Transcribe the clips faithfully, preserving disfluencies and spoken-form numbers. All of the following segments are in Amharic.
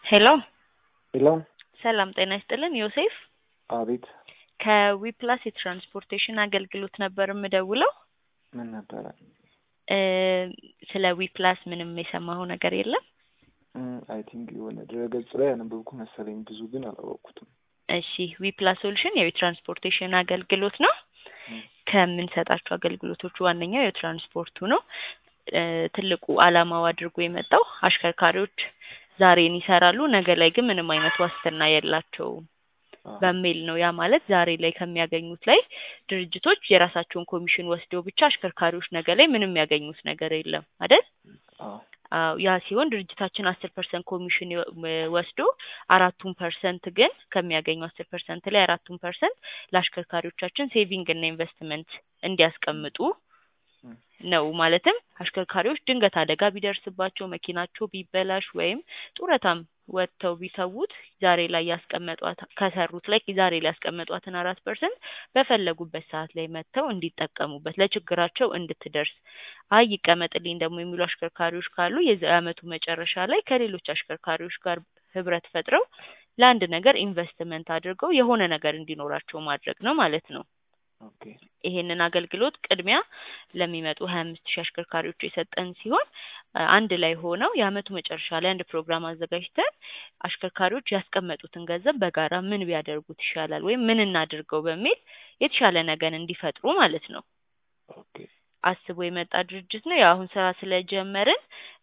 ሄሎ ሄሎ ሰላም ጤና ይስጥልን ዮሴፍ አቤት ከዊፕላስ የትራንስፖርቴሽን አገልግሎት ነበር የምደውለው ምን ነበር እ ስለ ዊፕላስ ምንም የሰማው ነገር የለም አይ ቲንክ የሆነ ድረገጽ ላይ ያነበብኩ መሰለኝ ብዙ ግን አላወቅኩትም እሺ ዊፕላስ ሶሉሽን የትራንስፖርቴሽን አገልግሎት ነው ከምንሰጣቸው አገልግሎቶች ዋነኛው የትራንስፖርቱ ነው ትልቁ አላማው አድርጎ የመጣው አሽከርካሪዎች ዛሬን ይሰራሉ ነገ ላይ ግን ምንም አይነት ዋስትና የላቸውም በሚል ነው ያ ማለት ዛሬ ላይ ከሚያገኙት ላይ ድርጅቶች የራሳቸውን ኮሚሽን ወስደው ብቻ አሽከርካሪዎች ነገ ላይ ምንም ያገኙት ነገር የለም አይደል አዎ ያ ሲሆን ድርጅታችን አስር ፐርሰንት ኮሚሽን ወስዶ አራቱን ፐርሰንት ግን ከሚያገኙ አስር ፐርሰንት ላይ አራቱን ፐርሰንት ለአሽከርካሪዎቻችን ሴቪንግ እና ኢንቨስትመንት እንዲያስቀምጡ ነው ማለትም አሽከርካሪዎች ድንገት አደጋ ቢደርስባቸው መኪናቸው ቢበላሽ ወይም ጡረታም ወጥተው ቢተውት ዛሬ ላይ ያስቀመጧት ከሰሩት ላይ ዛሬ ላይ ያስቀመጧትን አራት ፐርሰንት በፈለጉበት ሰዓት ላይ መተው እንዲጠቀሙበት ለችግራቸው እንድትደርስ አይ ይቀመጥልኝ ደግሞ የሚሉ አሽከርካሪዎች ካሉ የአመቱ መጨረሻ ላይ ከሌሎች አሽከርካሪዎች ጋር ህብረት ፈጥረው ለአንድ ነገር ኢንቨስትመንት አድርገው የሆነ ነገር እንዲኖራቸው ማድረግ ነው ማለት ነው ኦኬ ይሄንን አገልግሎት ቅድሚያ ለሚመጡ ሃያ አምስት ሺህ አሽከርካሪዎች የሰጠን ሲሆን አንድ ላይ ሆነው የአመቱ መጨረሻ ላይ አንድ ፕሮግራም አዘጋጅተን አሽከርካሪዎች ያስቀመጡትን ገንዘብ በጋራ ምን ቢያደርጉት ይሻላል ወይ ምን እናድርገው በሚል የተሻለ ነገር እንዲፈጥሩ ማለት ነው ኦኬ አስቦ የመጣ ድርጅት ነው ያው አሁን ስራ ስለጀመርን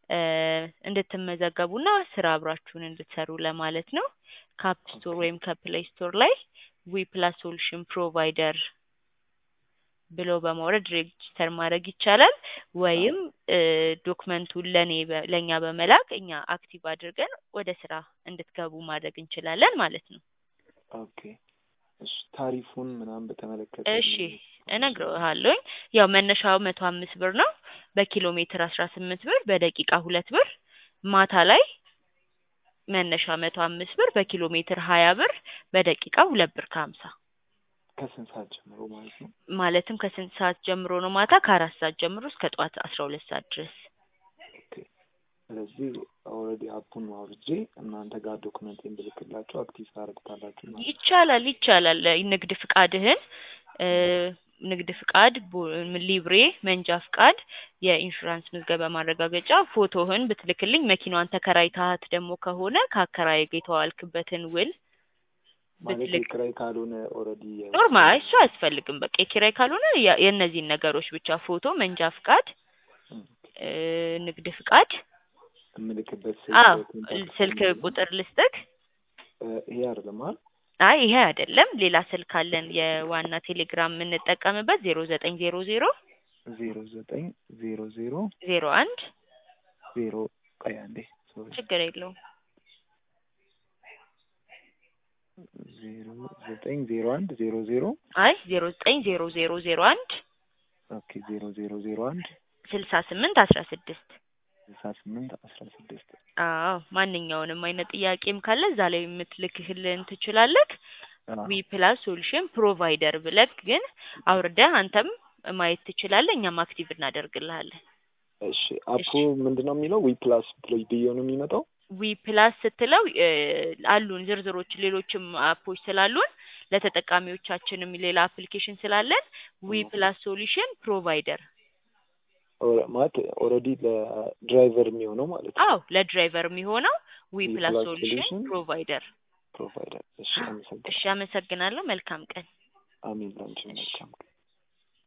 እንድትመዘገቡና ስራ አብራችሁን እንድትሰሩ ለማለት ነው ከአፕ ስቶር ወይም ከፕሌይ ስቶር ላይ ዊፕላስ ሶሉሽን ፕሮቫይደር ብሎ በመውረድ ሬጂስተር ማድረግ ይቻላል ወይም ዶክመንቱን ለኔ ለኛ በመላክ እኛ አክቲቭ አድርገን ወደ ስራ እንድትገቡ ማድረግ እንችላለን ማለት ነው ኦኬ እሺ ታሪፉን ምናምን በተመለከተ እሺ እነግርሃለሁ ያው መነሻው መቶ አምስት ብር ነው በኪሎ ሜትር አስራ ስምንት ብር በደቂቃ ሁለት ብር ማታ ላይ መነሻ መቶ አምስት ብር በኪሎ ሜትር ሀያ ብር በደቂቃ ሁለት ብር ከሀምሳ ከስንት ሰዓት ጀምሮ ማለት ነው ማለትም ከስንት ሰዓት ጀምሮ ነው ማታ ከአራት ሰዓት ጀምሮ እስከ ጠዋት አስራ ሁለት ሰዓት ድረስ ኦኬ ስለዚህ ኦልሬዲ አፑን አውርጄ እናንተ ጋር ዶክመንት እንድልክላችሁ አክቲቭ ታደርጉታላችሁ ማለት ይቻላል ይቻላል ንግድ ፍቃድህን ንግድ ፍቃድ ሊብሬ መንጃ ፍቃድ የኢንሹራንስ ምዝገባ ማረጋገጫ ፎቶህን ብትልክልኝ መኪናዋን ተከራይታት ደግሞ ከሆነ ካከራይ ገይተዋልክበትን ውል ማለት ኪራይ ካልሆነ ኦሬዲ ኖርማል እሱ አያስፈልግም በቃ ኪራይ ካልሆነ የነዚህን ነገሮች ብቻ ፎቶ መንጃ ፍቃድ ንግድ ፍቃድ ምልክበት ስልክ ቁጥር ልስጥክ ይሄ አይደለም አይደል አይ ይሄ አይደለም ሌላ ስልክ አለን የዋና ቴሌግራም የምንጠቀምበት ዜሮ ዘጠኝ ዜሮ ዜሮ ዜሮ ዘጠኝ ዜሮ ዜሮ ዜሮ አንድ ዜሮ ቆይ አንዴ ችግር የለውም ዜሮ ዘጠኝ ዜሮ አንድ ዜሮ ዜሮ አይ ዜሮ ዘጠኝ ዜሮ ዜሮ ዜሮ አንድ ኦኬ ዜሮ ዜሮ ዜሮ አንድ ስልሳ ስምንት አስራ ስድስት ስልሳ ስምንት አስራ ስድስት አዎ ማንኛውንም አይነት ጥያቄም ካለ እዛ ላይ የምትልክልን ትችላለህ ዊፕላስ ሶሉሽን ፕሮቫይደር ብለክ ግን አውርደህ አንተም ማየት ትችላለህ እኛም አክቲቭ እናደርግልሃለን እሺ አፑ ምንድነው የሚለው ዊፕላስ ፕሮቫይደር ነው የሚመጣው ዊፕላስ ስትለው አሉን ዝርዝሮች ሌሎችም አፖች ስላሉን ለተጠቃሚዎቻችንም ሌላ አፕሊኬሽን ስላለን ዊፕላስ ሶሉሽን ፕሮቫይደር ማለት ኦሬዲ ለድራይቨር የሚሆነው ማለት ነው አዎ ለድራይቨር የሚሆነው ዊፕላስ ሶሉሽን ፕሮቫይደር ፕሮቫይደር እሺ አመሰግናለሁ እሺ አመሰግናለሁ መልካም ቀን አሜን ላንቺ መልካም ቀን